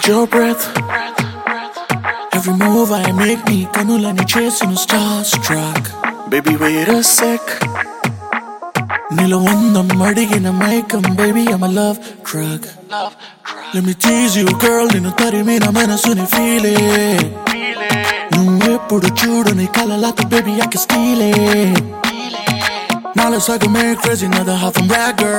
hold your breath. Every move I make me kanulani chasing starstruck. Baby wait a sec. Nilo vandam adigina maikam, baby I'm a love drug. Let me tease you girl, ninu tarimi na manasuni feel it. Nueppudu chudani kalalata, baby I can steal it. Now let's go make crazy, another half from that girl.